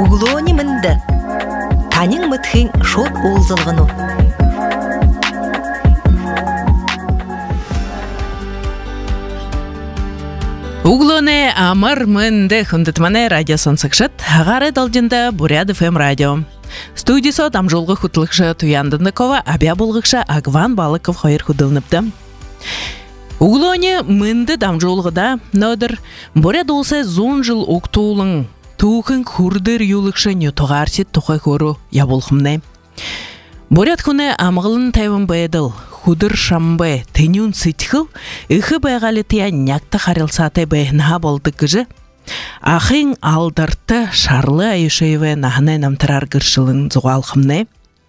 Углони мынды. Танин мытхын шот олзылғыну. Углоне амар мынды хүндітмане радио сонсықшыт. Ғары далжында Бурят ФМ радио. Студисо дамжолғы құтылықшы Туяндындыкова, абя болғықша Агван Балыков хайыр құдылыныпты. Углоне мынды дамжолғыда нөдір Бурят олса зон жыл оқтуылың туғын күрдір юлықшы нютоғарсет тұқай көру яболғымны. Бурят күні амғылын тайвын байдыл, худыр шамбай, тенюн сытқыл, үхі байғалы тия някты қарылсаты байына болды күжі. Ахын алдырты шарлы айышайвы нағынай намтырар гіршілін зуғалқымны.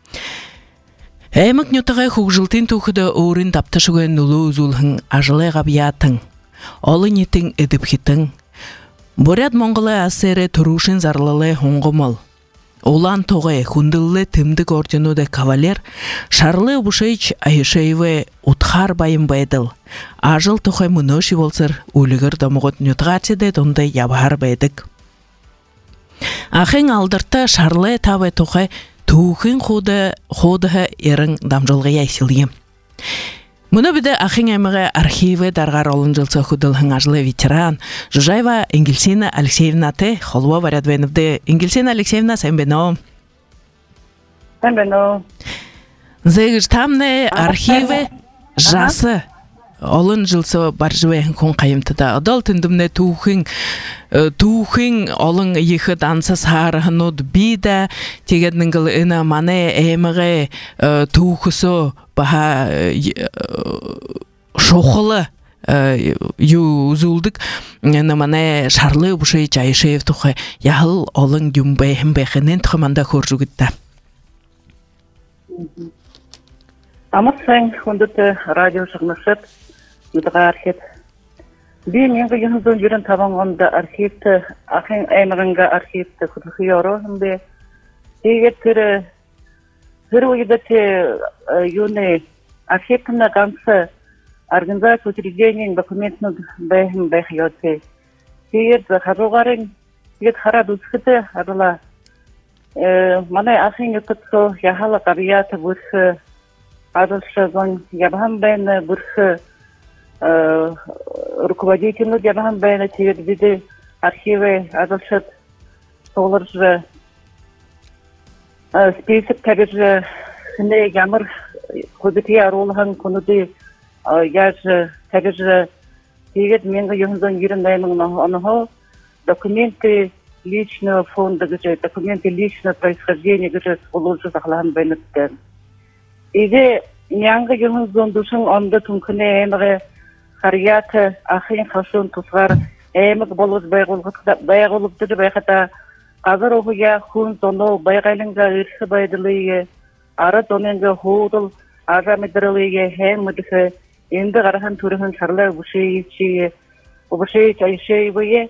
Әмік нютоғай хуғжылтын тұқыды орын тапты шүген ұлы үзулғын ажылай ғабиятың, олы нетің үдіпхетің. Бурят Монголы асыры тұрушын зарлылы хоңғымыл. Олан тоғай хүнділі тімдік орденуды кавалер шарлы бұшайч айышайвы ұтқар байын байдыл. Ажыл тоғай мұноши болсыр өлігір дамығыт нютғарчыды донды ябағар байдық. Ахын алдырты шарлы тавай тоғай туғын қодығы ерін дамжылғы яйсілген. Мұны біді Ахын әміғі архивы дарғар олын жылсы құдылғын ажылы ветеран Жужаева Ингельсина Алексеевна те холуа варядвенівді. Ингельсина Алексеевна, сән бено? Сән бено. Зәгіш тамны архивы жасы олын жылсы бар жывайын күн қайымтыда. Адал түндімне туғын олын ехі дансы сарығын ұд бида тегедніңгіл үні маны әміғі туғысу баха шоқылы юзулдық маны шарлы бұшай жайшайып тұқы яғыл олың дүмбайын бәйхінен тұқыманда көржу күтті. Амырсаң хүндіті радио шығнышып үдіға архет. Бейін енгі еніздің жүрін табанғанда архетті, ақын әйміғінға архетті күдіғі орығын бе. Егет бір ойыда те юны архетімна дансы организация учреждениен документનું бәйхін бәйхиоте. Егет қаруғарын, егет қарад үскіті арыла. Маны ақын үтіксо яхала қабияты бұршы адылшы зон ябған бәйіні бұршы руководительну ябған бәйіні тегет биді архивы адылшыт солыр жы спейсіп тәбір сіне ямыр көбітей арулыған күніде яжы тәбір тегет менгі юхынзон ерін дайының оныға документы личного фонда гыжы, документы личного происхождения гыжы солыр жы сақлаған бәйінітті. Иде менгі юхынзон душың онды түнкіне әмігі қарияты ақын қашуын тұсғар әмік болуыз байғылыпты байқата қазір оғыя хүн тону байғайлыңға үрсі байдылығы ары тоненгі хоудыл ажамыдырылығы әм мүдігі енді қарахан түріхін шарлы бұшайычы айшайвығы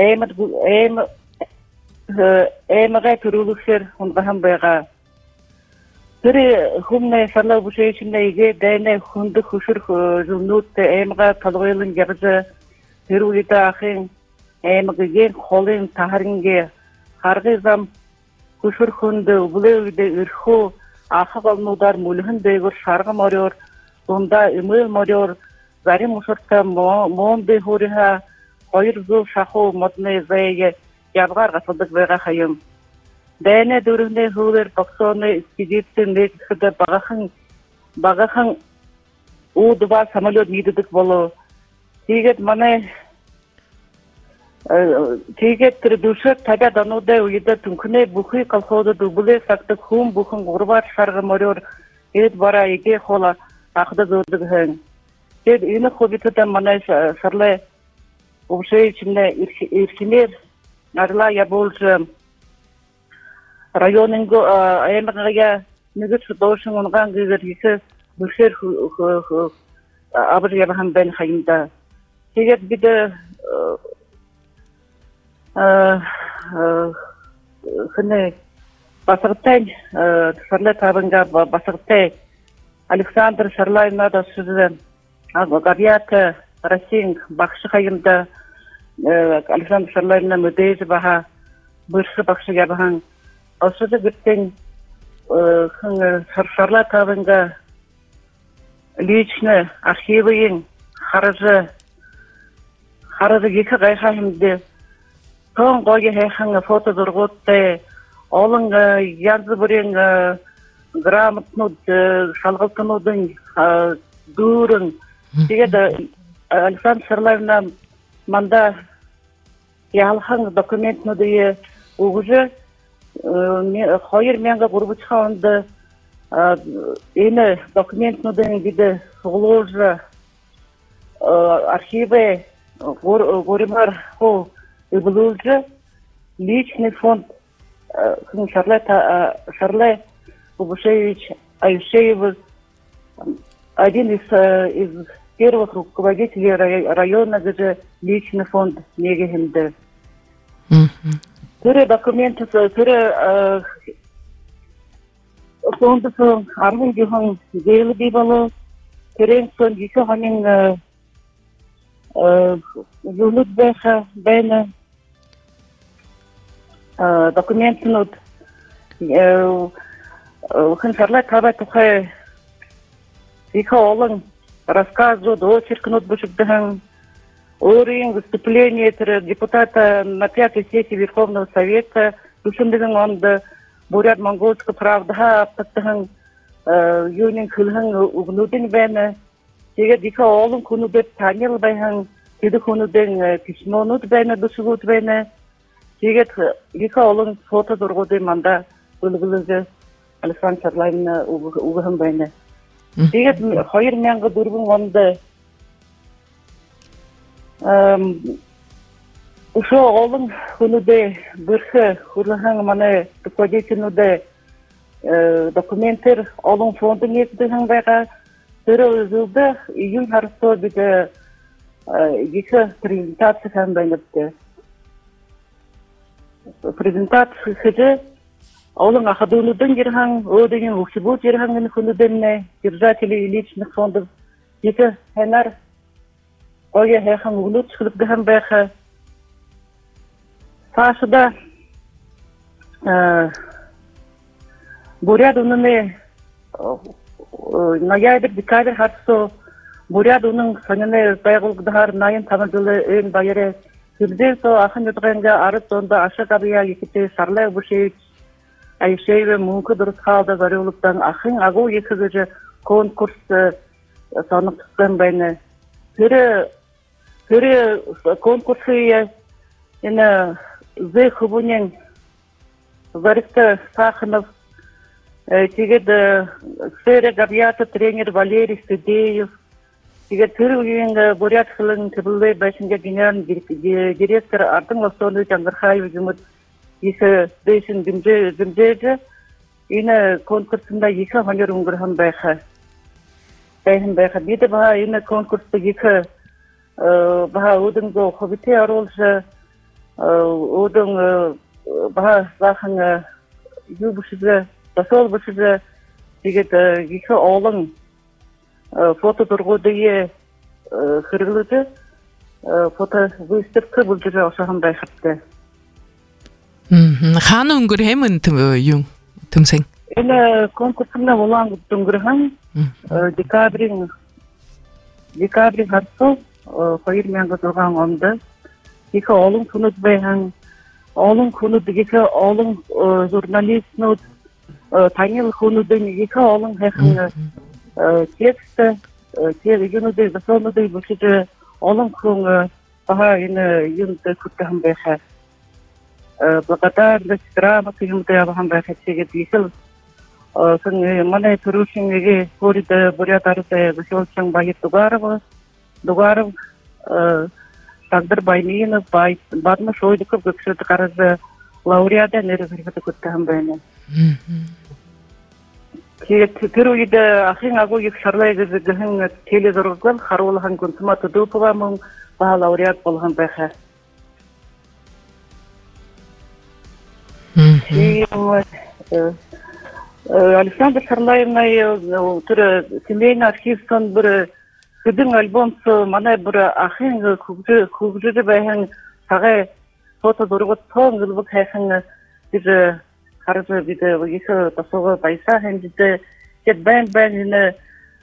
әміға түріліксер ұнғахан байға. Түрі хүмне шарлы бұшайычында еге дәйіне хүнді хүшір жылнутты әміға талғайлың жабызы түріліті ақын әміғіген қолын тахарынге қарғызам күшір хүнді ұбылы өйді үрху ақы қалмудар мүлігін дөйгір шарғы морyor, сонда үміл морyor, зарі мұшыртта моңды хұрыға қойыр зұл шақу модны зайығы ябғар ғасылдық байға қайым. Дәйіне дөрігіне ғылыр бақсоны экспедиция нәтісіді бағақын ұдыва самолет медедік болу. Тегет маны тегет түрдуші табиядануды өйді түнкіне бұқы қалқоды дүбілі сақты құм бұқын ғұрбар шарғы морyor ед бара еге қола ақды зөрдіг ғын. Дед үйіні қобетіді маны шарлы ұбшы ішімне еркемер арыла яболжы районыңғы әйміғіға нүгіс доушың ұнған ғызыр есі бүшер абыр ябаған бән қайымда. Тегет біді күні басығыттайын шарлай табынға басығыттай Александр Шарлайна да сүзі ғабияты Расин бақшы қайымда Александр Шарлайна мүдейзі баға быршы бақшы ябахан. Осыды гүттен шаршарла табынға личны архивыйын харыжы екі ғайхахымды тоң қойы хайхаңы фото дұрғытты олың язы бүрен грамотнуд шалғылтынудың дұрын дегеді Александр Шарлайна манда ялхан документнуды угужы хойыр менға ғұрбычқа онды ені документнудың биді ғылужы архивы горимар хол эволюция личный фонд Шарлай Бубушевич Аюшеев один из первых руководителей района, где личный фонд негехинде. Түрі документы, түрі фонды сон арғын жиған дейлі бейбалы, түрен сон екі ғанен юлут бәйха бәйні документін ұд Шарлай табай тұқай екі олың рассказывают, очеркнут бушукдыган, уровень выступления депутата на 5-й сессии Верховного Совета, душындыган онда бурят монгольская правда, аптыган юнин кылган угнудын бәні, теге дика олым кунудет танил бәйхан, теге кунуден письмонут бәні, душугут бәні, теге дика олым фото дұрғуды манда үлгілігі Александр Шарлайна угыган бәні. Дегет хойыр менгі дұрғын онды ұшы олың күніде бірхі құрлыған маны руководителіні документтер олың фондың екідігін байға түрі өзілді июнь арысты біді екі презентация қан байнапты. Презентация хыжы олың ақадуылыдың ерхан, өдеген ұқсыбут ерханын күніденне, держатели личных фондов, екі хэнар, ойы хэхан ұлут шылыпдыған бәйхі. Сашыда буряд ұныны ноябрь, декабрь хатсо, буряд ұнын саныны байғылғыдығар найын тамадылы өн байыры. Күрден со ақын өтіғенге арыз онда ашы қабия екіте Шарлай Бубушевич Аюшеев мүңкі дұрыс қалды ғарылықтан ақын ағу екігіжі конкурс санық тұтқан бәйні. Түрі конкурсы ені зы құбынен Зарықты Сахынов, тегеді сфера габията тренер Валерий Студеев, тегеді түрі үйен бурят қылын түбілі бәшінге генерал директор Артын Ластонды Таңғырхаев жұмыт екі дейсін дүмдегі, ені конкурсында екі ғанер ұңғырған байқа. Бейді баға ені конкурсты екі баға өдіңгі қобіте аролжы, өдің баға зақын үй бұшызы, басол бұшызы, дегеді екі олың фото тұрғыдығы қырғылыды, фото выставка бұл жүрі осыған байқапты. Ханы үңгірхемін түмсен? Әлі конкурсында олан үңгірхан, декабрин ғарсыл, қойыр менгі тұрған онды. Екі олың күнүд бәйхан, олың күнүд, екі олың журналистнуд, танил күнүдін, екі олың хэхын тексті, юнуды, засонуды, бүшіді, олың күн баға юнуды күттіғын бәйхан. Благодарность, грамоты, юмды абахан байхатсеге дейсіл. Маны түрушіңеге көриді бурят арысы Василовичан байыр Дугаров, Тагдыр Байниинов, Бадмыш Ойдыков, көксөті қарызы лауреада нері ғырғыды көттіғын байны. Түр үйді ақын ағу ек Шарлай ғызығын телезорғыл, қаруылыған күнтыма тұдупыға мұң баға лауреат болған байға. Александр Шарлайна семейный архивсон бір күдің альбомсы мана бір ақын күгжірі бәйін сағай фото зургууд тоон гэлбэг хайхан тэр харж бид их тасгаа байсаа хэмжээ гэд байн энэ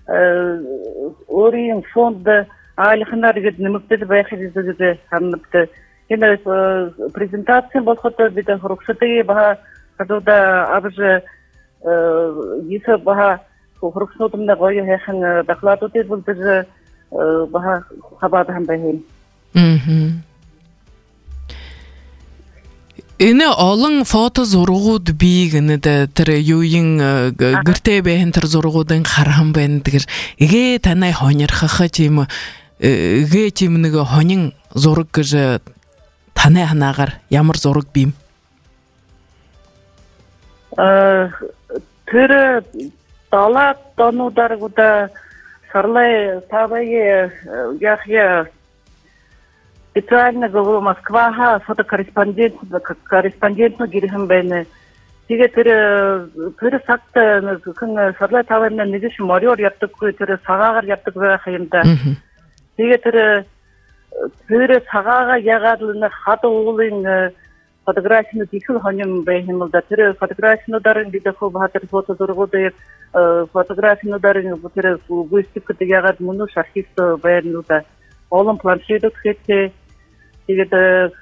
өөрийн фонд айлхнаар гэд нэмэгдэл байх гэдэг хамт энэ презентацийн болоход бид хөрөгчдөг баха гадууда авж их баха хөрөгчнүүдмэ гоё хайхан докладуудыг бол бид баха хабаад хам байна. Энэ олон фото зургууд бий гэнэд тэр юуийн гэртээ бэхэн тэр зургуудын хархан байна тэгэр эгэ танай хонирхах тийм эгэ тийм нэг хонин зураг гэж танай ханаагаар ямар зураг бийм? Тэр далаа тонуудаар гуда сарлай тавай яхя Специально говорю, Москва, фотокорреспондент гэрхэн байна. Тэгээд тэр цагт хүн сарлай тавайна нэгш мориор явдаггүй тэр цагаагаар явдаг байх юм да. Тэгээд тэр цагаагаа ягаад л хад уулын фотографиуд их хоньом байх юм да. Тэр фотографиудаар бид хөөе фото зургуудыг фотографиудаар тэр гүйцэтгэдэг ягаад мөнөш архивт байна да. Олон планшетүүд хэвчээ тэгээд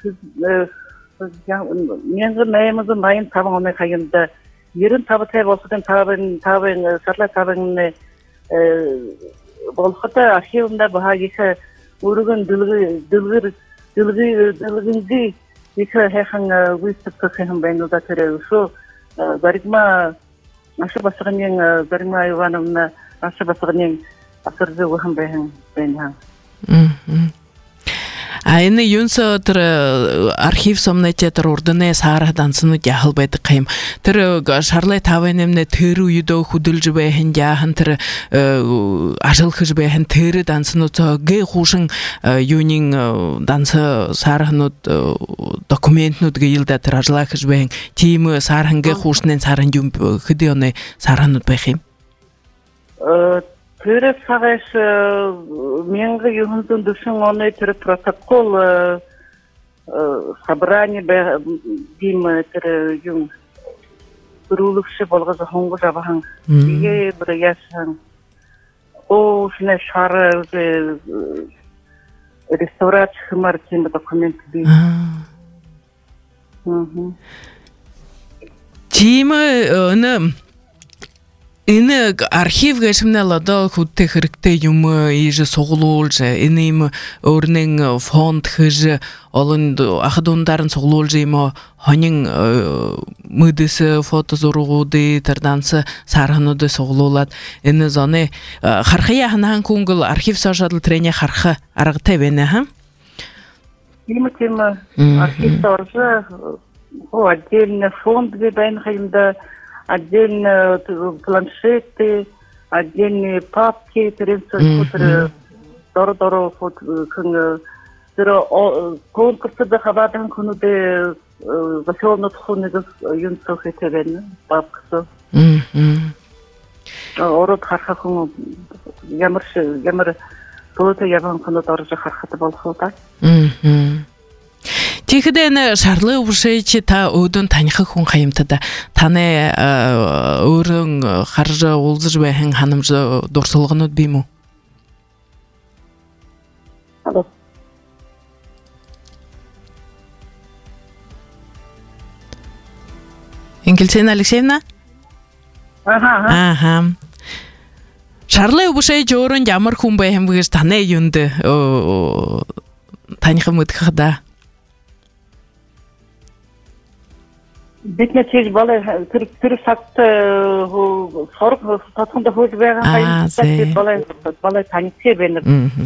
1885 оны хаянд 95 цай болохын тавын сарлай тавын болоход архивнда баха их өргөн дэлгэнди их хайхан гүйцэтгэх юм байна да тэр шүү баригма ашбасгын баригма Ивановна ашбасгын асарзэг хам байна. Энэ юунсо тэр архив сомнэчэ тэр урдны саарах данснууд яхал байдаг юм. Тэр шарлай тавын нэмнэ тэр үедөө хөдөлж байхын яахан тэр ашиглах байхын тэр данснууд гэ хушин юунин данс саарахнууд документнууд гэлдэ тэр ажлах байхын тим саархан гэ хушнын саархан юм хэдий оны саархнууд байх юм. Тэр цагаас 1900 оны тэр протокол собрание бим тэр юм рулгш болгож хонгож авахан игээ бүр яасан оошне шар реставрац хмартин документ би тим Энэ архив гэшмнэл одоо хүдтэй хэрэгтэй юм ийж суглуулж энэ юм өөрнэн фонд хэж олон ах дундаар нь суглуулж юм хонин мэдэс фото зургуудыг тэр данс саархнуудыг суглуулад энэ зоны хархая ханаан күнгэл архив сошиал трени харах аргатай байна хаа. Тийм архив сорж отдельный фонд байна хэмдэ отдельно планшеты, отдельные папки, конкурсы до хабатан кунуде заселнут хунегас юнцох этевен папксо. Ород хархахун ямар тулата яван кунут орж хархата болохоо. Тэгэхдээ шарлай өвшөөч та өөдөн таних хүн хаямтад таны өөрөн харж уулзж байхын ханамж дурсалгонууд бий мүү? Ингелцена Алексеевна? Аха. Шарлай өвшөөч өөрөн ямар хүн байх юм гэж таны юунд таних мэдэх да. Бид нэг бол тэр сагт сорг татханд хөөж байгаа хайр бол таньцээ байна.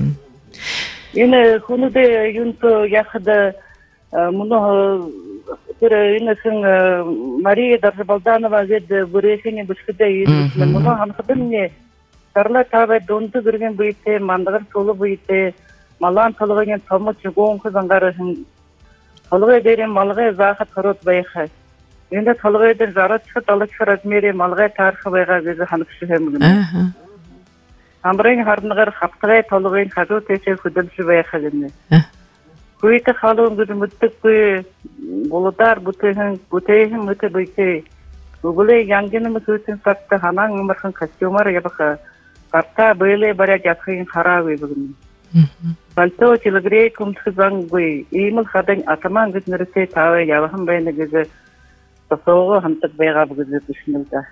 Энэ хүнүүдээ юунт яхад мөн тэр энэ Мария Дарбалданова гэдэг бүрээхний бүсгэдээ мөн хамхадны сарлай тавай дунд гэргийн биетэ мандагар сулу биетэ малан толгойн томч гонх зангаар толгой дээр малгай заахад хорот байхаа. Энэ толгой дээр зарацхад алгах размерийн малгай таарах байгаа гэж ханагш юм гэнэ. Амрын харнагаар хавтгай толгойн хажуу тийшээ хөдөлж байх гэнэ. Kuita halon gud muttuk ku bolodar butehin mute bite. Bugule yangene mututin sakta hanang markan kastyomar yabaka. Karta böyle bara jakhin harawe bugün. Balto chilagre kumtsang gui imul khadan ataman gud nirse tawe yawaham bayne gud tasogo hamtak bega bugün düşünülda.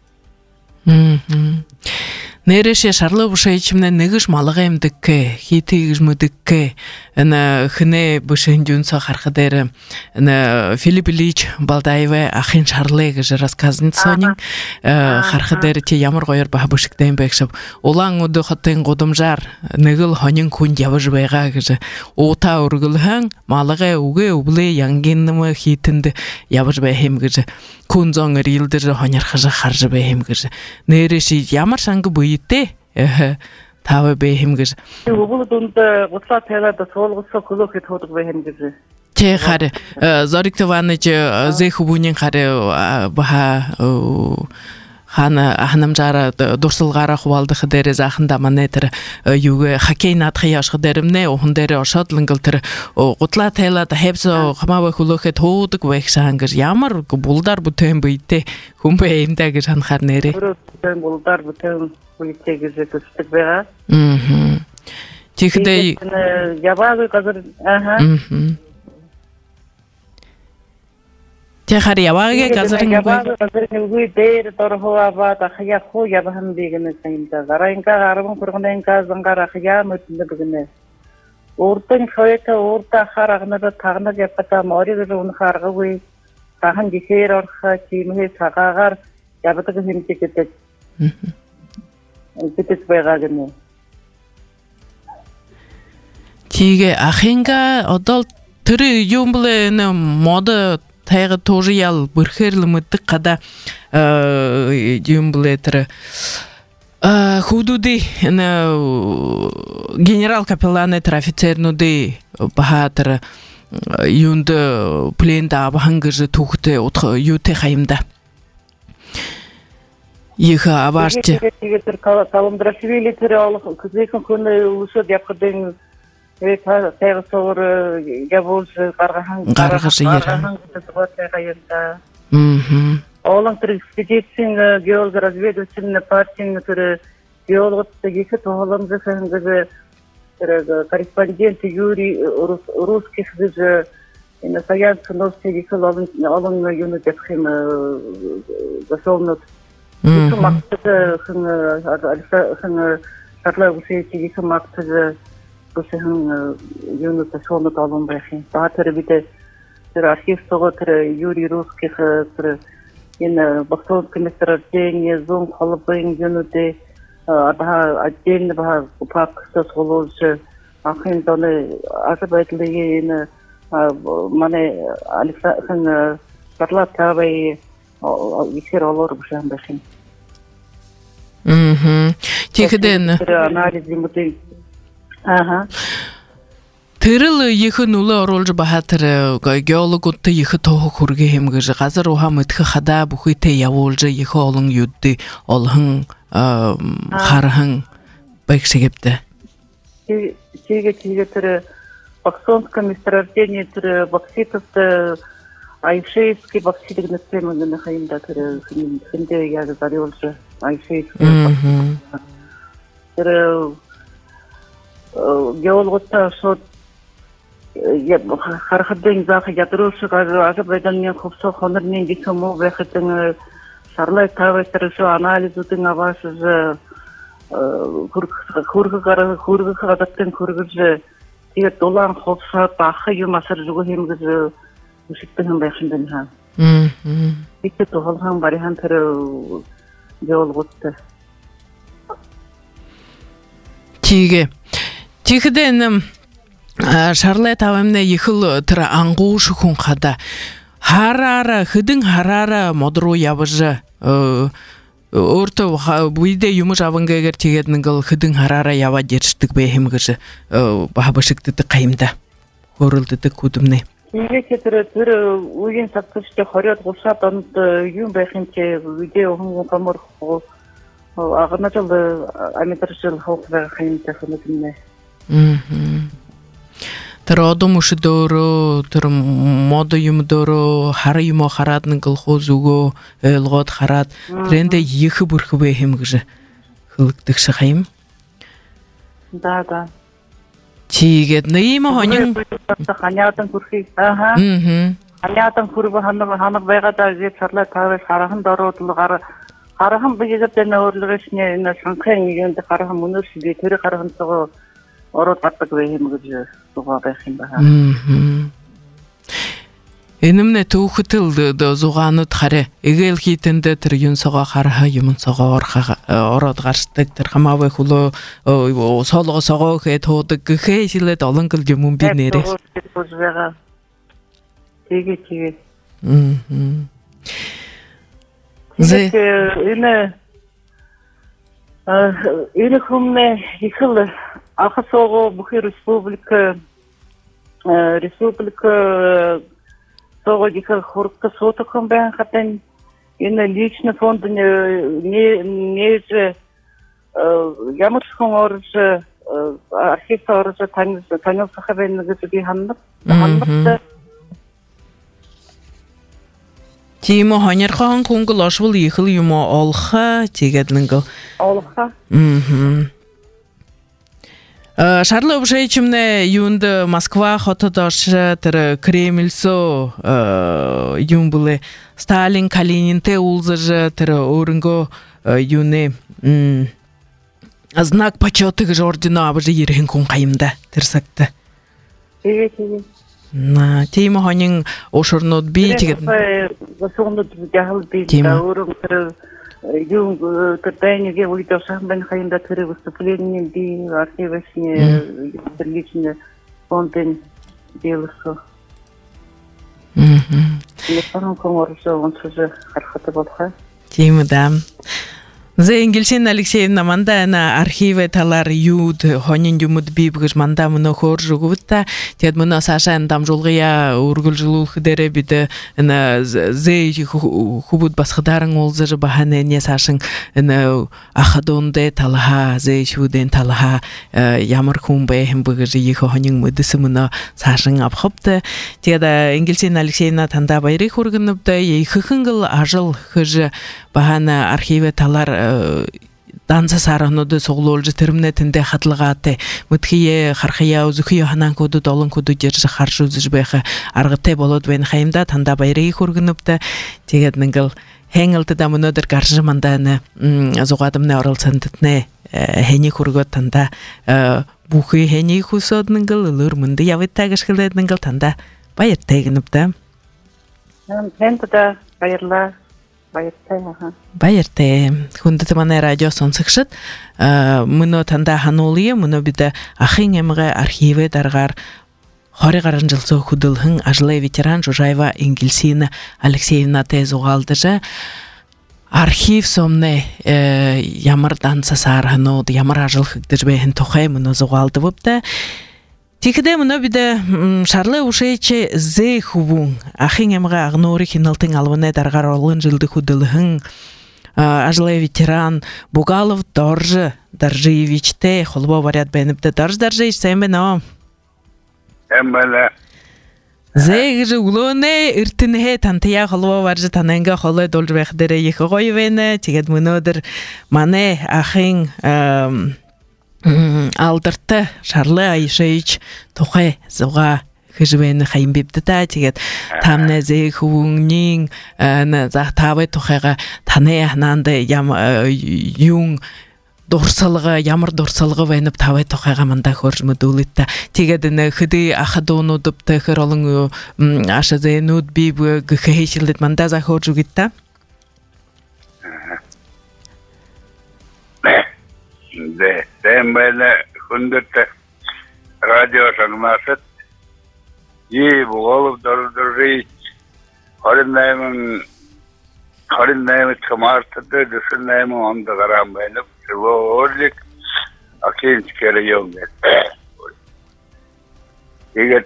Нэрэж шарлуу бушаа ичмнэ нэгж малгай эмдэгкэ хитийгж мүдэгкэ ана хнэ бушин жүнсө харах дээр ана Филипп Ильич Балдаева ахын шарлыг гэж рассказан сонин харах дээр чи ямар гоёр ба бушигтэй байх шив улаан өдө хотын гудамжаар нэгэл хонин хүн явж байгаа гэж уута өргөлхэн малгай үгэ өвлөө янгинм хитэнд явж байх юм гэж хүн зон рилдэр хонярхаж харж байх юм гэж нэрэж ямар шанг ите тавэ бэхэм гэж өгүүлдүнд гутлаа тайлаад суулгасаа клохит ходог бэхэм гэж тэ хар зоригтванаж зэх бүнийн хар баха хана ханамжара дурсалгаараа хуваалдах дээр зааханда манай тэр юуг хоккей наадах яшх дээрмнэ ухан дээр ошодлонгол тэр гутлаа тайлаад хэвсо хамаавэ хөлөөхөд хуудаг байх шангэр ямар булдар бүтээн бийтэй хүмбэ юмдаа гэж ханахаар нэрэ булдар бүтээн бийтэй гэж төсдөг байгаа. Тэгэхдээ яваагүй газар Тэхэр яваагийн газар нэг дээр дөрховаа дахя хуу явахан бигэнэ сэнда гараинга 10 хүргэнэнга зангаар ахя мэднэ бигэнэ урдын хойто урда харагнада тагнаг япата мориг руу харгагүй тахан гихэр орха чимхэ цагаагаар явдаг хэмжээтэй эцэс байгаагнэ тигэ ахинга одол тэр юм блэ мод тайга тоже ял бүрхэрл мэддэг гада юм блэ тэр худуди генерал капелланы тэр офицернуди бахатэр юунд пленда абхангэр түүхтэй юутэй хаимда их аварч тэр каламдрашвили тэр олох көзөйхэн хүн үсэд явхадын Тэгсоор явуулж гаргахаас яран гэдэг. Олон тэр экспедицийн геолог разведывательный партийн тэр геологчдыг их тооломжтой хангаж тэр корреспондент Юрий русских гэж энэ саяхан новостей их олон юунууд явах юм засолнод. Их мактад хэн шатлаагүйс их мактад Бусхан юунууд сонод олон байх юм. Баатар бид тэр архив сого тэр Юрий Русских тэр энэ бохтон месторождение зон холбын юунууд отдельно папкасы сголож ахын доны азабайдлыги энэ манай Александр Шарлатовой ихэр олор бушан байх юм. Тэгэхдээ анализ юмтай Тэрл ихэн үлээ оруулж баха тэр геологуудтай их тоох хүргээ хэмгэж газар ухаа мэдэх хадаа бүхийтэй явуулж их олон юдди олон хархан байгшигвдэ. Тэгээ тэр боксонское месторождение тэр бокситов айшейский бокситик нэсэмэн на хаимда тэр хиндэ яг зариулж айшейский тэр геологотой шууд харахад заах ядруулшиг азабайданы хөвсө хонорны гисэн муу байхад шарлай тавайтар шо анализуудын аваас хөргөх гадатын хөргөж тэгээд дулаан ховсоо баах юм асар зүг хэмгэж үсэгдэн байх юм байна. Бид тоолхон барихан тэр геологотой Тэгэхдээ Шарлай тавамна ихэл тэр ангууш хүн хада хараараа хэдэн хараараа мод руу явж өөртөө бүдэ юмш авангагаар тэгээд нэгэл хэдэн хараараа яваад ирдэг бэ хэмгэж бахбашигддаг гаймда хөрөлддөг хүдэмнэ. Тэгээд тэр үеийн цагтчтай 20-д 30-ад онд юм байх юм чи видео хүн гомор агнажил америкчил хавх байх юм технологи. Тэр одом өшөдөөрөө тэр мод юм дөөрөө хар юм хараад нэг колхоз өгөө ойлгоод хараад тэрэндээ их бүрхвэ хэм гэж хөлгдөг шахим. Да. Чигээд нэм хонин ханяадан хүрхий. Аха. Ханяадан хүрбэ ханаг байгаадаа гэж чарлаа таваас харахан дороодлоо харахан бигээд энэ өөрлөгөөсний энэ санхын юунд харахан мөнөөс би тэр харахан цогоо ороод батдаг вэ юм гэж сугаа байх юм байна. Энэмнэ түүхэтэл зугаанууд хараа эгээл хийтэндээ тэр юнсогоо хараа юмсогоо ороод гарчдаг тэр хамаавэ хөлөө соолгосогоо хэ туудаг гэхээ шилээд олонгол юм би нэрээ. Тэгээ. Энэ хүмнэ ихэл ахасого бүхий республика Сого ихэл хурдка сотохон байн хатан энэ личный фонд не ямар хон орж архив орж танилцах байна гэж би ханддаг. Тийм хоньерхон хүнгэл ошвол ихэл юм олха тэгээд нэг олха. Шарло обшейчмне юунд Москва хотод ош тэр Кремльсо юм буле Сталин Калининте улзаж тэр өөрөнгөө юуне знак почёта гэж ордено авж ирэх хүн гаймда тэр сагта. Тэгээ. На тийм хонин ошорнод би тэгээд госуунууд яхал би өөрөөр юм тэтэнэгээ уйдасан бэн хайнда тэр выступление би архивэсне личный фонден делсо. Я парам коморсо он тоже харахта болха. Тийм да. Зэнгилшин Алексеевна манда на архиве талар юуд хонин юмуд би бүгж манда мөнө хөөржүгүтта тэгэд мөнө сашаан дамжуулгыя үргэлжлүүлэх дээрээ бид на зэ хубуд басхадаран улзаж бахане не сашин на ахадонде талха зэ шүдэн талха ямар хүн бэ хэм бүгж их хонин мэдэс мөнө сашин авхопта тэгэд Ингилшин Алексеевна танда баярыг хүргэнэвдэ иххэнгэл ажил хэж бахана архиве талар данса саранууд суглуулж тэрмнэ тэндэ хадлагаатай мөдхие хархаяа зүхий ханаанкуудад олонкуудад ярьж харж үзэж байх аргатай болоод байна хаймда танда баярыг хүргэнэвдэ тэгээд нэгэл хэнгэлтэд амнодэр гарж мандана зугаадамны оролцондтнэ хэний хүргөөд танда бүхий хэний хүсод нэгэл лөр мөндө явтаг ашиглаад нэгэл танда баяртай гэнэвдэ. Тэнтэ баярлаа. Баяртай. Хүндэт манай радио сонсогчид мөнө танда хануулъя мөнө бид ахын эмгэ архивэ даргаар 20 гаруй жил хөдөлгөн ажлын ветеран Жужаева Ингилшин Алексеевна зугаалдаж архив сомне ямар дансасаар ханууд ямар ажил хийгдэж байхын тухай мөнө зугаалдавда. Тэгэхдээ мөнө бид Шарло Ушейч зэ хөвүн ахын эмгэ агнуурыг хяналтын албаны даргаар олон жилдэх хөдөлгөн ажлын ветеран Бугалов Дорж Даржиевичтэй холбоо бариад байна бдэ Дорж Даржиевич сайн байна уу? Эмбала зэ гэж өглөөнэ эртэнхэ тантая холбоо барж тананга холой дулж байх дээрээ их гоё байна. Тэгээд мөнөөдөр манай ахын алдартай Шарло Ушейч тухай зугаа хэжвэн хайм бибдэ тэгээд тамнэ зэ хөвүнийн за тавэ тухайга таны ханаанд юм дурсалга ямар дурсалга байна тавэ тухайга мандаа хөрж мэдүүлээ тэгээд нэ хэдий ахадуунууд тэр олон ашазэнүүд би гэхэхилэд мандаа за хөрж үгитэ. Дембеле хүндэт радио сангмасат и Бугалов Доржи 28 марта 28 онд гарам байна. Өөрлөг акинч кэрийом. Тэгээд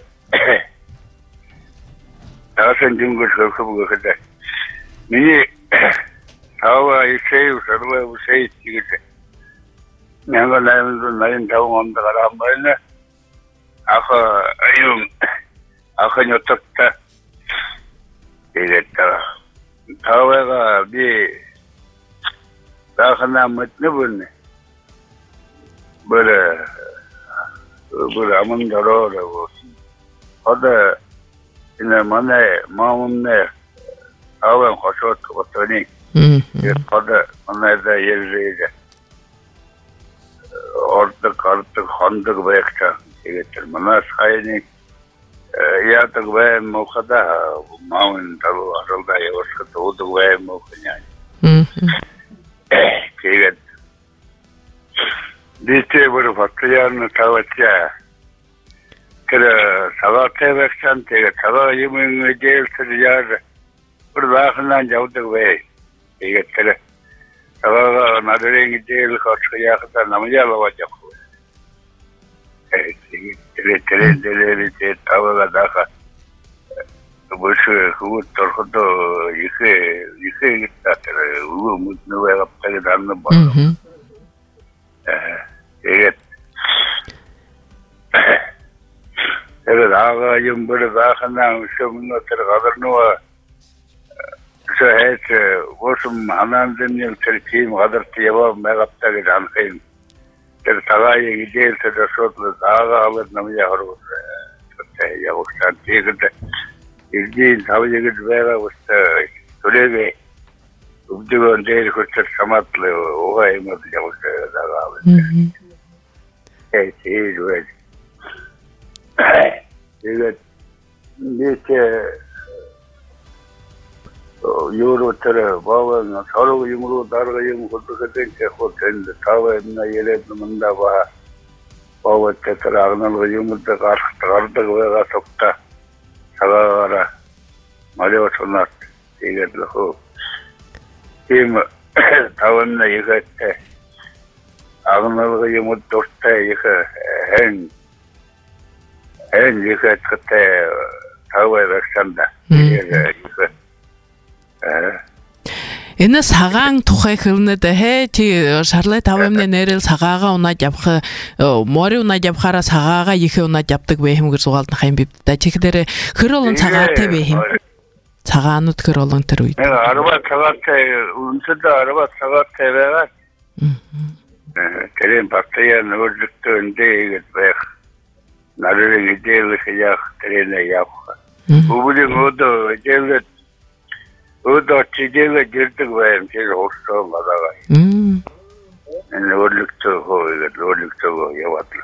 таасан дингүүл хөрхөв гэхэд миний аваа ишээ Шарло Ушейч гэдэг Нянга лаймд найн таван онд гарам байна. 아까 녀석다 이랬다 다와가 비 다하나 못네버네 뭐래 아무 저러라고 어디 이제 만에 마음내 아원 거셔 왔더니 어디 만에다 예르게 orta handık bekta egeter mana sayni yatık ve mokada maun tabu aralda yavaşka doğdu ve mokanya eget dite bir patlayan tavatya kere savate bektan tege tava yemin geltir yar bir dahından javdık ve egeter tava naderengi del kaçya kadar namaya lavacak Tele tava daha bu şu torhodo yıkı gittiler bu mutlu ve kaptaki danlı bağlı evet evet ağacım böyle dağından şömünü kadar var şu hiç boşum anandın yıl Türkiye'm kadar tiyava megaptaki danlıyım Tagaya giderse de şortlu dağa alır namıya horuz. Ya uçtan tekirde. İldiğin tabiye gidivera uçta. Tüleve. Ubdigon değil kutçat samatlı. Oğa imadı ya uçta dağa alır. Şey böyle. Evet. Neyse. Euro tere bawa saro yumru darga yum kutu keten ke hoten tawa na yele manda bawa tere arnal yumru te karta ga sokta sagara mario sonat eget lo tim tawan na yigette arnal yumru torte yige hen yigette tawa raksanda yige Энэ сагаан тухай хөвнөд чи Шарлет авамны нэрэл сагаага унаад явах мори унаад явахаараа сагаага ихэ унаад явдаг вэ хэмгэр сугаалт хайм бив та чихдэр хөр олон цагаатай вэ хэм цагаанууд хөр олон тэр үед арба цагаатай үнсэд арба цагаатай байгаа тэрэн партия нөгөөдөлтөө эндээ байх нарийн идэл хяах тэрэн явах бүгд модо идэл Udo çiğdeme girdik ve hemşire hoşçakalın kadar. Yani örlükte o yavatlı.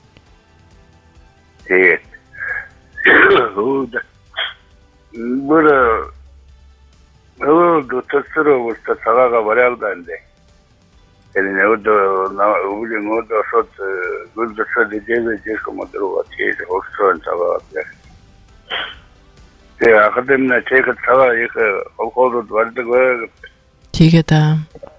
Evet. Burada tutsuru olursa sağağa varaldan de. Yani orada sot güldürse diyeceğiz ceskomadır o atıyız. Hoşçakalın sağağa. akademine çekip sava yıkı okulda vardık ve Tigeda.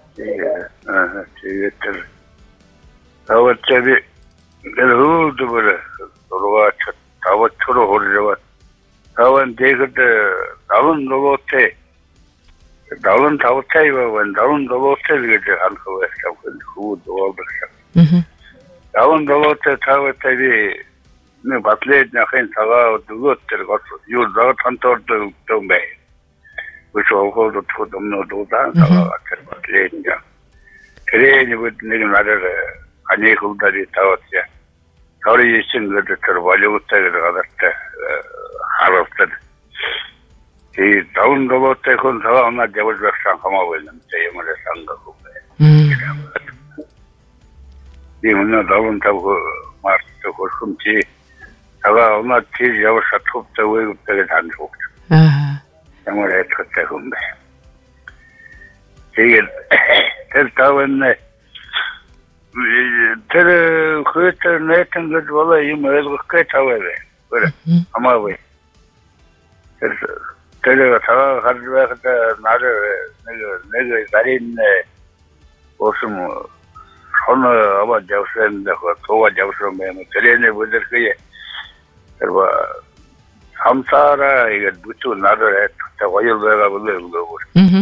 Tigedir. Tavat tabi gelhuldu böyle. Ruva tavat çuru horjava. Tavan dekide dalın dolote. Dalın tavatay ve dalın dolote gece halkı ve şapkın hu doğaldık. Dalın dolote tavat tabi ne batlet ne khen saga dugotter got yol daga tantor to be which all the to them no do da batlet ya kre ni bud ne matter ane khudari tawatya sorry isin the tervalu utter gadatta harafta ki down dolote kon saga ona jabal raksan kama velan te mare sanga ko be munna down tav mars to khumchi Aga ona tiz yavaşça topta uygup da tanıştık. Ama etkitte kumbe. Değil. Tavanne. Kuyutter neyten gıd vallahi mezgıkkı tavave. Böyle. Ama böyle. Tava harcıvakta nege garin olsun sonra ama javşen de tova javşen benim. Telene budur ki Erba samsara iget butu nader et tawayıl vega budur bu.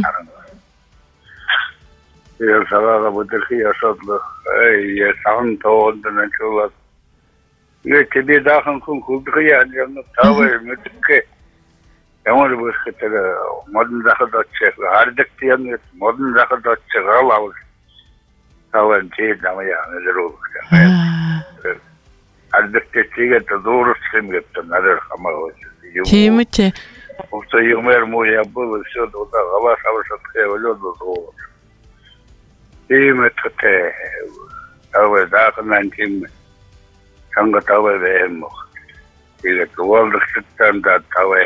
Ya sabaga budur ki yaşadlı. Ya sağın toğundan çoğulat. 이게 집에 다한 큰 굴드게 아니면 다음에 몇개 영어를 보시더라. 모든 자가 책 아르덱티언 모든 자가 책 알아올. 다원 제일 남아야 하늘로 그래. 아르덱티가 더 도르스임 같은 나를 아마고. 재밌지. 없어 이거면 뭐야 뭐셔도 다 가봐서 올려도 이메 터테 아왜 다가난 팀 상가 타워에 뭐 이게 월드 스탠다 타워에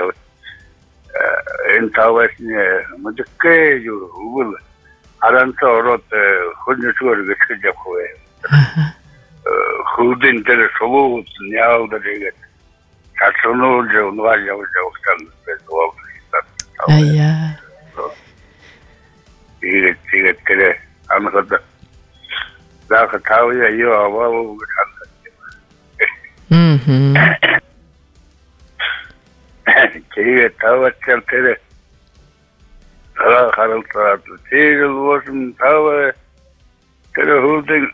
인 타워에 뭐게 유 아란서로트 혼주를 그렇게 거에 후딘들 소고 냐우들이 자선을 좀 와려고 저기서 아야. 이게 그래 아무것도 나가 타워에 이어 와보고 제가 타워철 때에 다 가르쳐도 제가 무슨 타워에 그래 후딩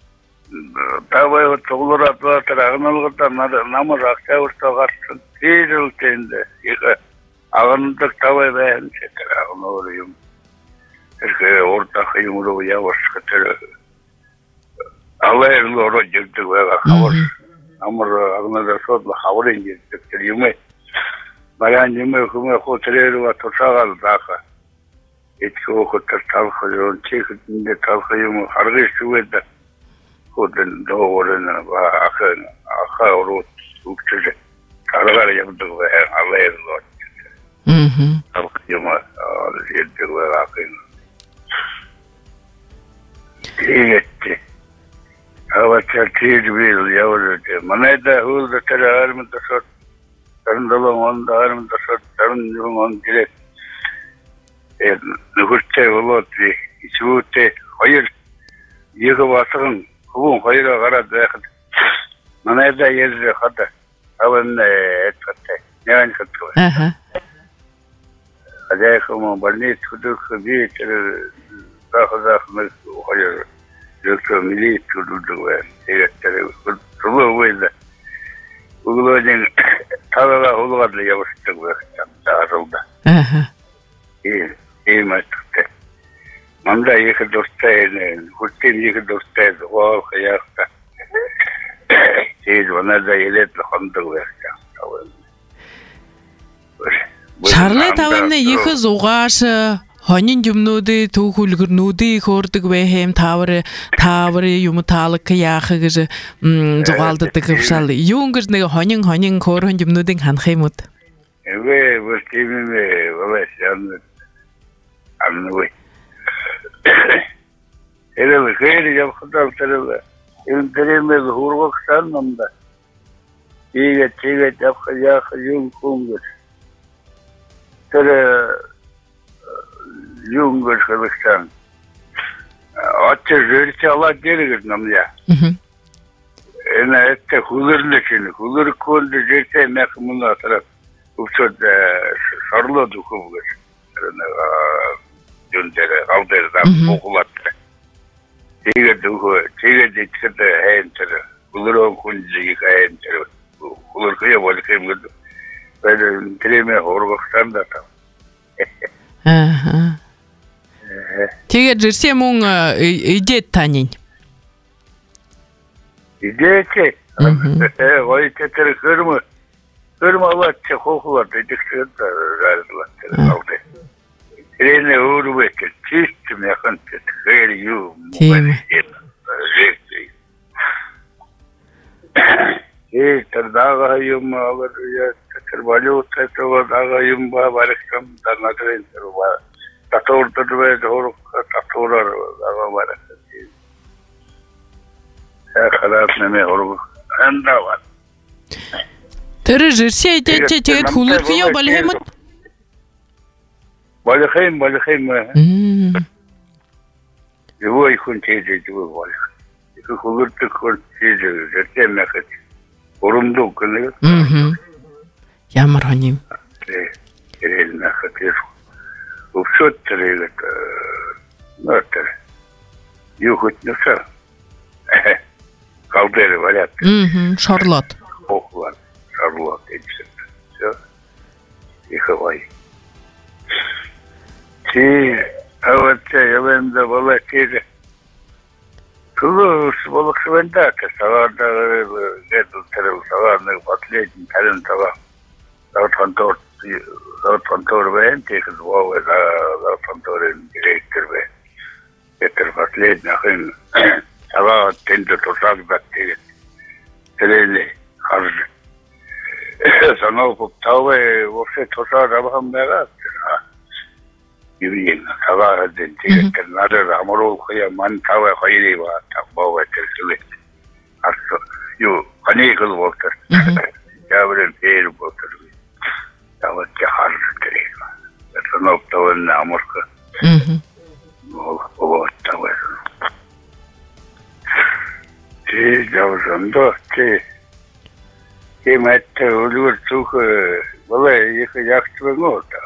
타워에 돌아서 들어가는 것도 나무 raksa우스도 같은 제일 텐데 이거 아간도 타워에 대한 제가 오늘은 이렇게 오르다 힘으로 야워스들 알레로로 죽도 왜가 하워 아무로 아무도 소도 하워린 게 유메 말한 유메 후메 호텔에로 도착할 다가 이쪽 호텔 탈거를 체크인데 탈거용 하루에 수에다 호텔 도어는 와 아카로 uk트제 가라가라 yaptık ve al레로 탈거용 이제 왜가 이게 아와차 티르빌 야오르데 마네다 훌다 테라르면서 다른들로 온다르면서 다른 온들에 에 누구체 올로티 이슈테 허일 이거 와서는 그거 허일아 가라데 마네다 예르 하다 아번네 에트테 내가 그거 아하. 아제 como balni tudo que ter 다하다 그 허일 이렇게 미리 두두두고 이게 그거 왜다 그거는 타다가 올라가도 야버스고 다르다 아하. 이 맞대 만다 이게 도스테는 후팀 이게 도스테도 와 그야다 제일 원하다 이래도 한다고 했다 Шарлай тавны их зугаш хонин юмнуды түүхүлгэрнүди хордог бэхэм тавар юм таалак яах гэж зугаалддаг гэвшал юу ингэж нэг хонин хөөрхөн юмнуудыг ханах юм уу? 왜 버티면 왜 안 왜. 이래서 그래도 좀 허덕더라고요. 이런 드림에 후르고 산놈다. 이게 잡고 융꾼 것. 그래 융걸 그렇잖아. 어째 저렇게 알아 되는 남자. 에나한테 후르르신 후르 콘데 저렇게 막 문화처럼 없어 서로도 그거. 그러나 준대를 아우데다 보고봤대. 이게 누구 제가 지금 해인처럼 후르로 군지가 해인처럼 후르 그게 뭐지 그 그래도 드림에 오르고 산다다. 아하. Тэгээ жирсэ мөн идет танин. Идете. Ой тэр хөрмөөр хохлоод идэгчээд рааллаа. Тэрний өөрөөр чистм яхан тэр юу Тийм. тэр даага юм аваад тэр валюта даага юм барахсан данатрын тэр татвартай дөрөв татвараар даага барахсан. Хараад нэмээ орох андаваа. Тэр жирсэ идет тэгээд хүлэрхий болхим уу? Болхим. Его их унтежить его болох. Их хулуртык хуртежить зэтэмэхэ. Урумдуу гэнэ. Ямар хоним. Тэрэлнэ хатэр. Өвчөд тэрэлэг нотэр. Юу хөтнөсө. Kaldırı var. Charlotte. Oklar. Charlotte için. Все. Иховай. Evet, ben de balıkçıydı. Kulu balıkçı ben de sağlarda geldim tarafı sağlarda patlayıcı tarım tava. Tantor ben tekrar bu ve tantorun direktör ve tekrar patlayıcı nakın tava tende tosak baktı. Teleli harcı. Sana bu tava o şey tosak rabam beraber. Yürüyen sabah dentekler nadir amoro koya man tava koyri var tabağa tersilik arso yo hani kıl vakti yavrum bir vakti tava çahar tere sana tavanın amorka o tava yavrum da mette olur çok vallahi yakacaksın orada.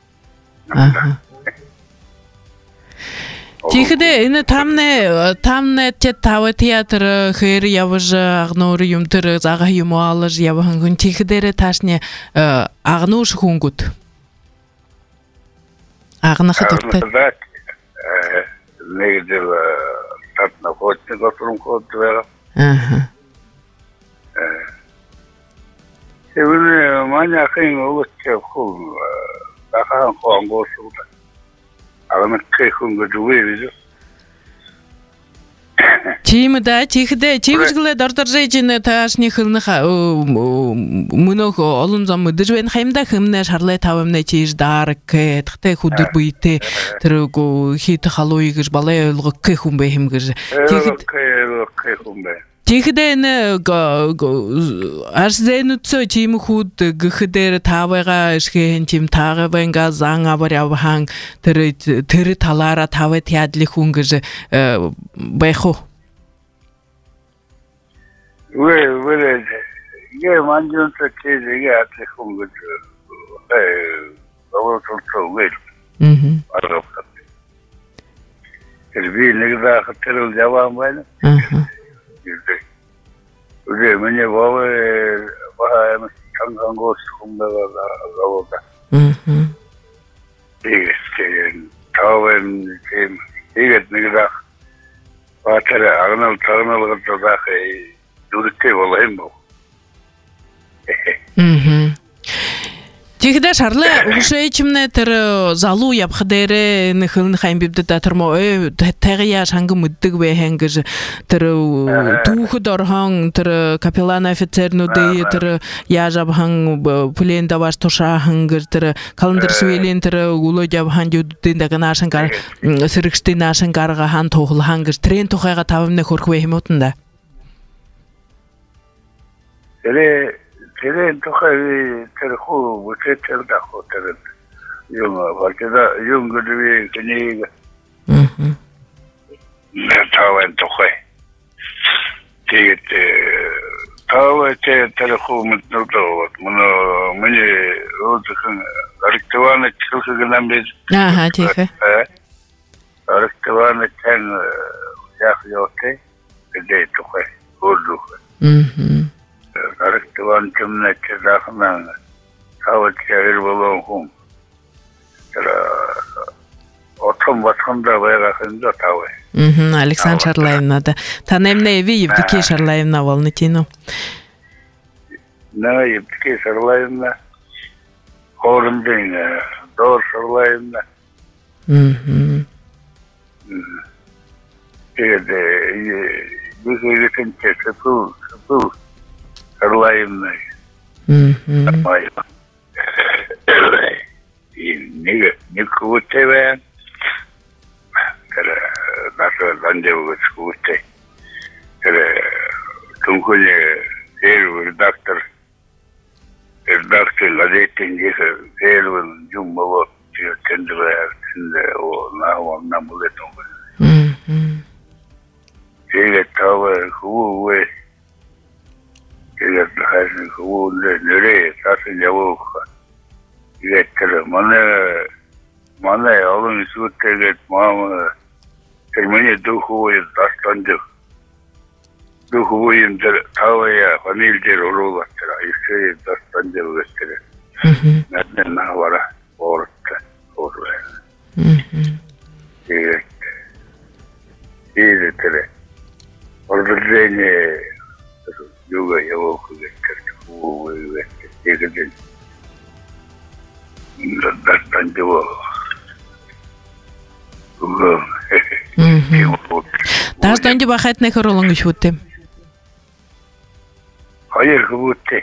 Тихде энэ тамне те тава театр хэр явж агнуур юм тэр зага юм алж явхан хүн тихдэрэ таашны агнууш хүнгүүд агнах дуртай нэгдэл татна хотны готрум хотвера Sevgili manyakın oluşça kul daha kongosulda Ağını kıyhın gücü veriyor. Тимда тихде чивжгле дордоржэжин таашны хылныха мөнөх олон зам мэдэрвэн хаймда хэмнэ шарлай тавамнэ чиж дарк тэгтэ хүдэр буйте тэргөө хит халуй гэж балай ойлгох хүн бэ хэм гэж Тихде нэ арзэнүцө чим худ гэхдэр тавайга шхэн чим таагавэнга зан аварявхан тэр талаара тавай тяадли хүн гэж байху Вэ я манжун тэкэж я атли хүн гэж аваа аргав. Тэр би нэг дахь тэр яваа байна. Ugye мене баа танганго сумбага завода. Тэгсэн тавэн тэгээд нэг дах баатар агнал тагналгад дүртэй болох юм бо. Тихде шарлай ушэйчмнэ тэр залуу явхдэрэ нэхэлн хаймбибдэ татармо тагия шанг мэддэг бэхэн гэж тэр түүхэд орхон тэр капеллан офицернуудын тэр яажабхан плен даваш тушаахан гэж тэр календар сүелийн тэр улоо явхан юддын дагнаашан гар сэрэгчдийн наашан гарга хан тухлхан гэж трен тухайга тавмны хөрхвэ хэмутанда Terén тухай тэр хуу бүтээл дах тэр юм вартада юм гэдвээ книйг таван тухай тэгээд таван тэр хуу мэднэлдээ миний өөрөөр арктиваны чөлхөгнам бид тийх арктиваны тань яах ёотэй гэдэг тухай өөрөөр Arıktıvan cümleti rahman tavat çevir bulun otom vatanda bayrakında tavı. Александр Шарлаевна да. Танемне ви Евдокия Шарлаевна Волнатину. На Евдокия Шарлаевна Хорндин Дор Шарлаевна. Bizim çeşitli Шарлаевна. Не кутеве. Наша ландева скуте. Тунхуне редактор ладетин первый жуммало тендер о на мулетон. Сега това хубаво Тэгээд хайрын хөвөл нэрээ цаасан явах. Тэгээд тэр манай олон сүтэйгээд манай тэр миний дөхөө дастанд 누구인들 타워야 환일제로 올라갔더라. 이세 다스단제로 갔더라. 나는 나와라. 오르다. 오르라. 이랬더래. 오르드레네 누가 여고 그게 그거 왜 이거든. 다스단제로 그거 Darsdan gibi hayatne karolun güçütte. Hayır kıvıttı.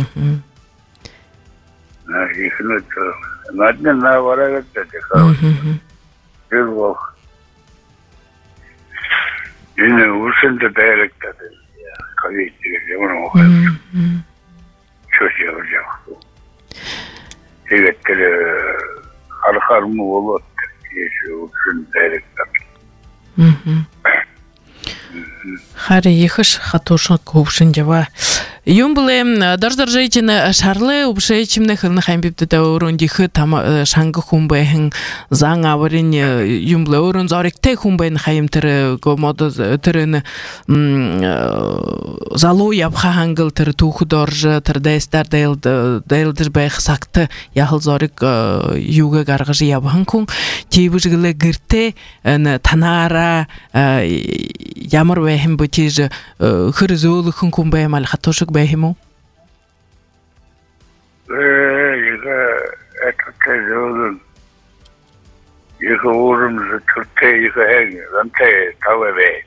Yıkını da. Nadine ne var evet dedi. Bir bak. Yine uğursun da dayarak dedi. Kavga ettiği onu okuyalım. Çok yapacağım. Evet dedi. Harkar mı olur? Uğursun dayarak dedi. Харе ехаш хатошна ковшинжава. Юм булем даржаржайчина шарле убшайчимне хылны хамбипте да орондихы там шангы хумбайхын заң аварин юм буле орон зарикте хумбайн хаймтер гомода терен залу япха хангыл тер тухудорж тер дайстар дайлдыр байх сакты яхыл зарик юга гаргыжы ябхан кун тибужгыле гирте танара ямар байхим бутиж хырзуулхын хумбай мал хатошук байхиму ига этотезуулун ига уурумзу турте ига хэнг ранте тавэвэ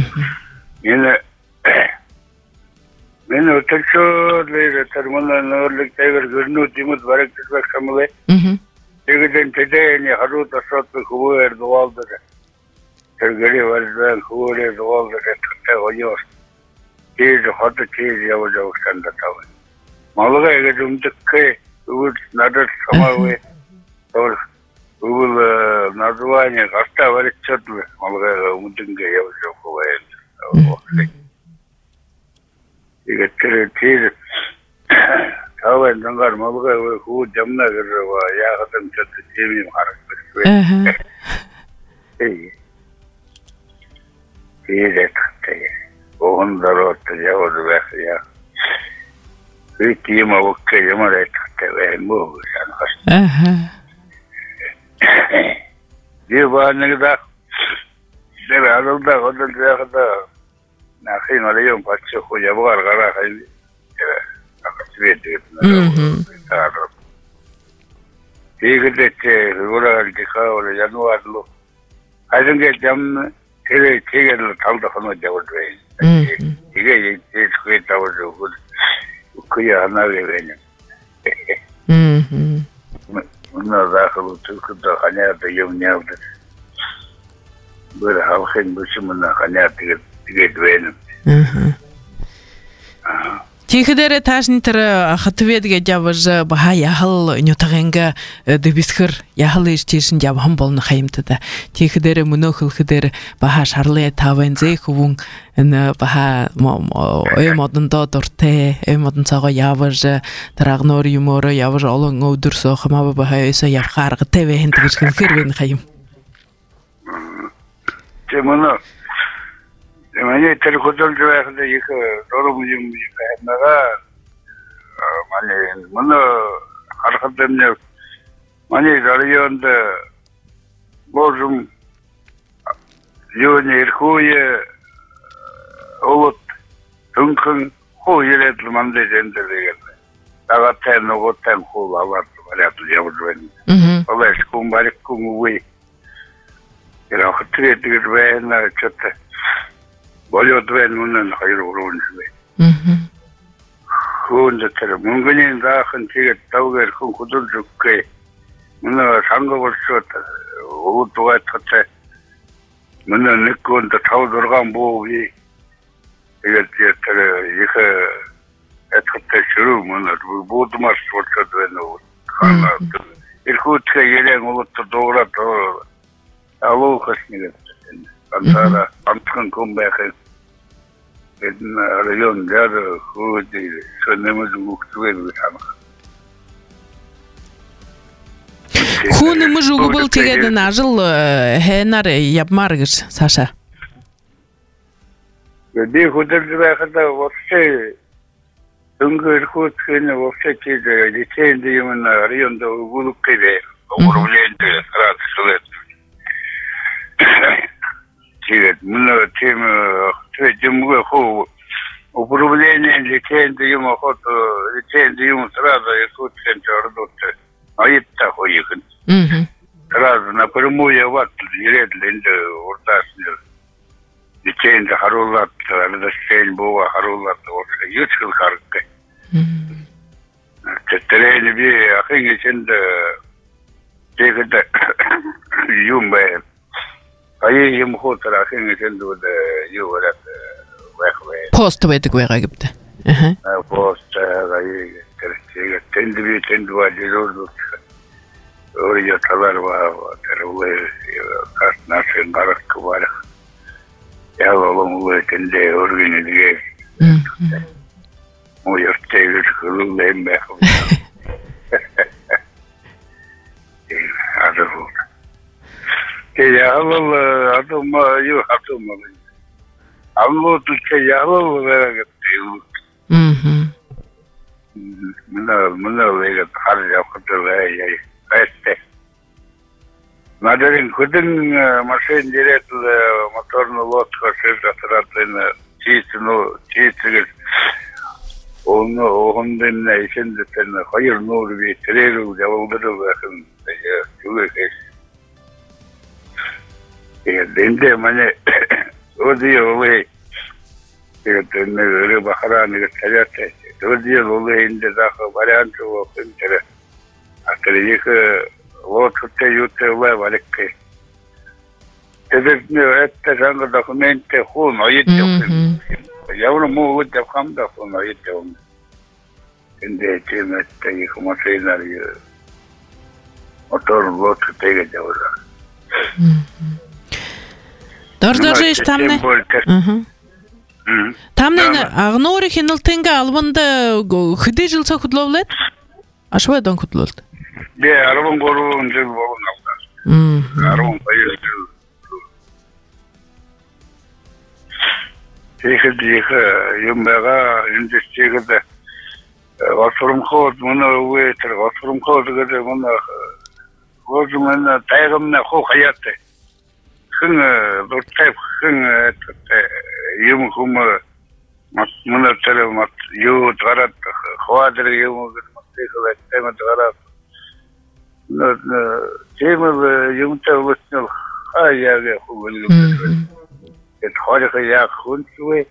мен өтөчөө лейре терминал нөрлүк тайгер гөрнү димут барак тесбек самылы игеден тедени хару тасот хубер дуалды Tergari vardan kure doğal da tutte oluyor. Tez hatta tez yapacaksan da tabii. Malga egedum tıkke bu nadat samawe. Or bu nazvanya hasta var çatlı. Malga umudunga yapacak koyun. İgetere tez tabii dangar malga bu jamna gerwa ya hatam çatlı temi harak. Iidet ohundarotta javodu vehja. Ytima ukke jumalettte vehmu sanoi. Divanigda deve adulda odulda nahin aliyum patcho hujabar gara haydi. Akasveti. Igedette rural dikhaole januarlo. Ajunge jam Tegel talda hana javudre. Ige iske tawdu gud. Kuya hana vevenim. Bunlar daxılı Türk'de haniyata yevniyavdı. Böyle halkın başımına haniyata vevenim. Тихидере ташнитер хатведге жавж баха яхал нютагенга дебисхер яхал иштишин жавхан болны хаймтада тихидере мөнөхл хидер баха шарле тавензе хувун баха модондо дурте модон цага явж трагнор юморо явж олон өдөрсө хамаа баха эсэ явхар гэтэвэ хэнтгэж хэрвэн хайм Темона Mane telefon cevabında yıkı doğru mu naga mane mana arkadaşım mane zarıyonda bozum yoni erkuye olut tunkun hoyretli mande cenderege daga tenno goten hol avar variatu yavudwen ola skum barik kum we era khatre tigre na chatta bolodwen unen hayır urunjwe 혼자 terem mungunin daxın tiget tawger kun kudur jukke muna sanga bolsota o tuga tatte muna nikkon da taw durgan boği eget tere yıkı etatte şuru muna bu dumas bolsota ben o kana irkutke yelen olutta doğra doğru alo khasniget antara antkan kumbekhe Rayon derdi, hudi, sönemiz muhtuvel ama. Hunumuz ugubul tegeden ajıl henar yapmargır Saşa. 네 호텔들에서 вообще 등글 코트는 вообще 제가 리체인드면 아리온도 우르케데 오르블렌데 살아서 지금 문어 팀 최종무가 호 오르블렌에 리체인드면 호토 리체인드면 살아서 코트센터도 아이다 호이근 살아서 나 프로모야 왔 이래들인데 오르다스 리체인드 하루lat 알다 스테인 보가 하루lat 어떻게 유튜브 가르게 트레이닝 비 아킹이 진짜 제가 유메 아예 임호들 아킹이 진짜 유어라 왜왜 포스트 베드고 해가겠다. 포스트 아예 제가 텐드비 텐드와 지로도 우리가 탈라와 테르웨 카스나스 가르고 와라 야고뭐 텐데 오르기니게 뭐 여태를 그런 내 아주 그야로 아주 뭐요 아주 뭐 아무것도 그야로 왜가지고 문나 왜가 하려 그들에 했대 나들은 그든 마신 디렉트 모тор노 로트가 세트라트는 지스를 오늘 내신들은 거의 노르비 트레로 잡아오더라고 한 그게 근데 만에 어디에 왜 이게 내가 바하라니까 찾았대 어디에 왜 인데다 바란도 근데 아들이 그 로트때 유튜브에 말했게 그래서 este rango documento uno y ya uno muy de cambio uno y 근데 지금 되게 como se dice motor lotu 되게 좋아 Дордажиш тамне. Тамне агнори хиналтенге албанда хыды жылса худловлет? Ашвайдан худлолт. 네, 여러분 고르는 줄 보고 나온다. 여러분 봐요. 제가 유명가 인더스트리가 와서름 코드 문어 왜 들어 와서름 코드가 되면 거주면 대금나 호가야대. 큰 로테 큰 유무금 문어처럼 막 유더라 호아들 유무 그거 때문에 더라 제가 용태고 하야게 후불고 그 허리가 약 혼수에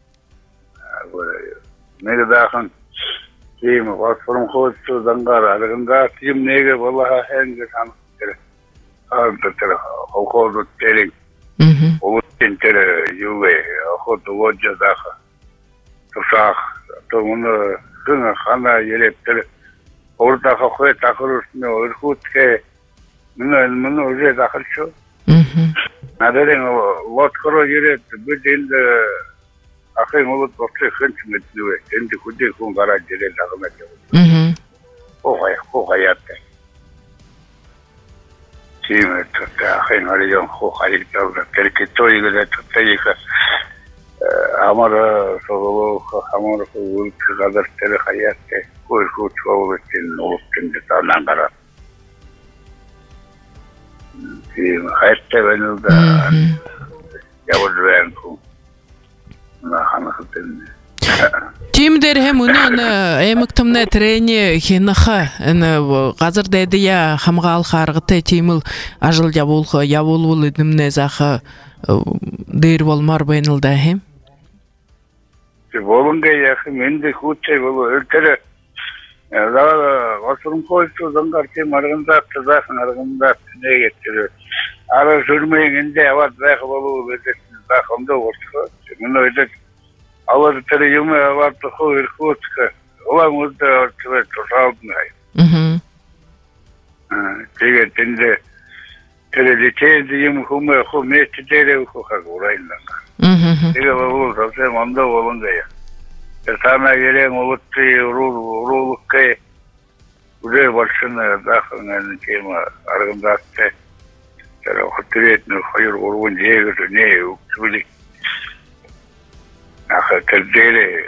내가 다한 지금 와서는 호수 단가라 그런가 지금 내가 몰라 하는 게 참 그래 아들 호호도 때리 오텐테레 유에 호도 워져다가 또 오늘 그냥 하나 이랬더니 오르다가 거에 다 그러시면 어떻게 문 어제 다 그렇죠? 나들은 뭐 그러 이래 그진데 앞에 뭐 어떻게 흔치 못해 근데 그때 그 가라지를 나가면 호가야 돼 지금 또 하이나리 좀 호가야 돼 그렇게 또 이거 또이가 아마라 서로 아마라 그 가다 때를 가야 돼 그걸 좋아하는 노트인데 다 나가라 지금 할 때는 다 야버드랭고 나 하나 했는데 Тимдер hem unen emiktimne treni hinaha газыр dedi ya хамгал харгыты тимил ажыл явул идимне заха дер болмар бенилда hem volunge yakın mende kuche bolu öltere da vasrum koysu zangarke marganda tazakın arganda ne getiriyor ara sürmeyin inde avat da bolu bedes da hamda olsa bunu öyle alır tere yume avat koyur kutka ola mudda tüve tosalmay Tege tende tere liçeydi yum hume hume tere huka gorayla Tege bolu sabse manda volunge ya Sana gelen oluttu ruhlukke Ude başına dağınan kema argındatte Tera hatiretini hayır orgun diye ne uktubili Tercere.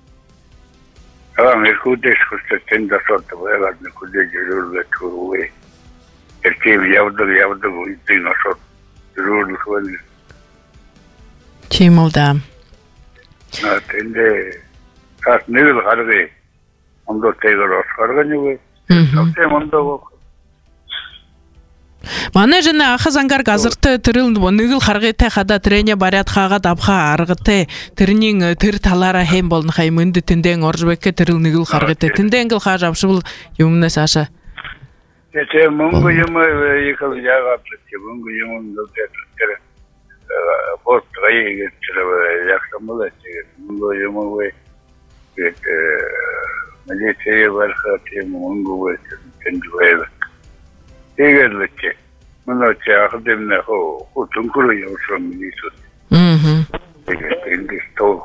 Merkudes kusta tenda sorta boyalar merkude jurul veturu. Tercere yavdu itin asort jurul khwani. Чимолда. Tende kas nil harge. Ondo tegor hargani. Совсем ондоо. Манай жина ахазангар газартай тэрэл нэгэл харгытай хада трене бариад хаагаад авха аргатай тэрний тэр талаараа хэм болно хай мөнд тэндэн оржбэкэ тэрэл нэгэл харгытай тэндэн англ хааж авшвал юмнаас аашаа. Тэ мөнгө юм ихэл яагаад ч мөнгө юм нөтер пост гай яхтамлаа мөнгө юм вэ Military welfare team mungwe tendwele. Tegeleke. Manoche akhdemne ho tunkuru yosro milisu. Indi sto.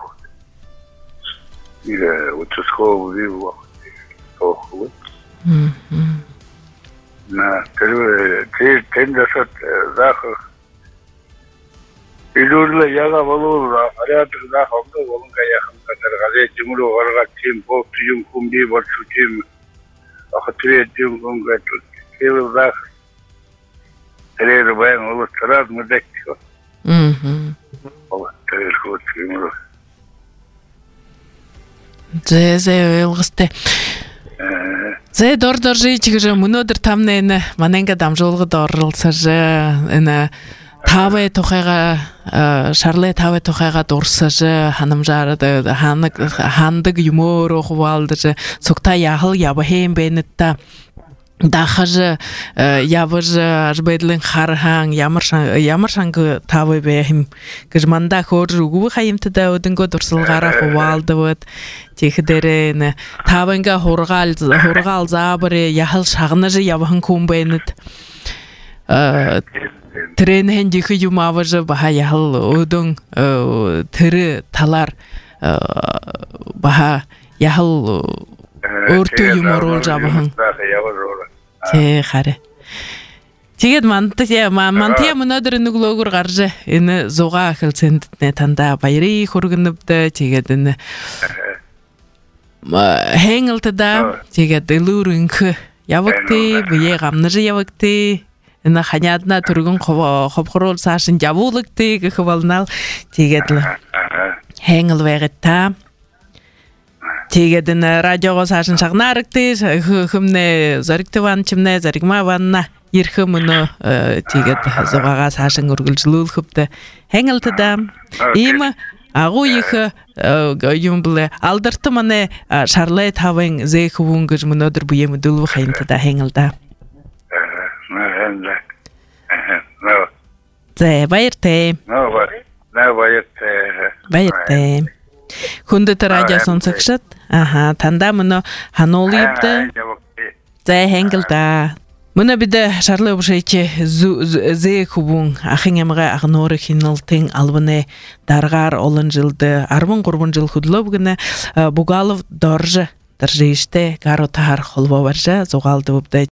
Ira utsko vivo. Sto. Na tendasat zakh. Idurla yaga bolura ariyat zakh homdo bolunga yakham Tergale jumlo warga tim bo tiyum kumbi barsu tim akhtire tim kumga kelo dak tere bayan olo tarat mudekko tere ko timro Зэ ойлгостой. Зэ доржиж гэж өнөөдөр тамнаа мананга дамжуулгад оролцож энэ тавэ тухайга Шарле тавэ тухайга дурсаж ханамжаарад хандаг юмороо хуваалдаж цогта яхал явахэм бэнэтта дахаж явж арбедлэн хархан ямар шанг тавэ бэхэм гэж манда хөр үгүй хаимтда өдөнгө дурсалгаараа хуваалдавд чихдэрэн тавэнга хургаал заабрэ яхал шагнаж явхан хүн бэнэт Тренhen жих юм аваж баха яхал өдөн тэр талаар баха яхал өөртөө юм оруулж авах. Тэ харэ. Тэгээд мантия өнөөдөр нүглөөгөр гарж энэ зугаа ахилцэнднэ танда баярыг хөргөнөвдө тэгээд энэ хэнгэлтдаа тэгээд илүүрэнх явагтээ бие гамнаж явагтээ энэ ханядна түргэн ховхрол цаашин явуулагтэй гэх болнал тэгээд л хэнгэл байгатаа тэгээд энэ радиого цаашин шагнаарагтэй хүмүүнэ зоригтван чимнэ заригмаванна ирхэм өнөө тэгээд зугаагаа цаашин үргэлжлүүлэхвдэ хэнгэлтдаа ийм агуу их юм блэ алдарт манай Шарле тавын зэхвүн гэж өнөөдөр бүем дөлв хаимтда хэнгэлдаа Зэ баяртай. Баяртай. Хүндэт радио сонсогчд тандаа мөнө хануулыйд зэ хэнгэлдаа. Мөнө бид Шарле бушээч зэ хөвүн ахын ямга агнуур хинэлтэн албаны даргаар олон жилд 13 жил хөдлөв гэнэ бугалов дорж даржиштэй гару тахар холбоо баржа зугаалдывд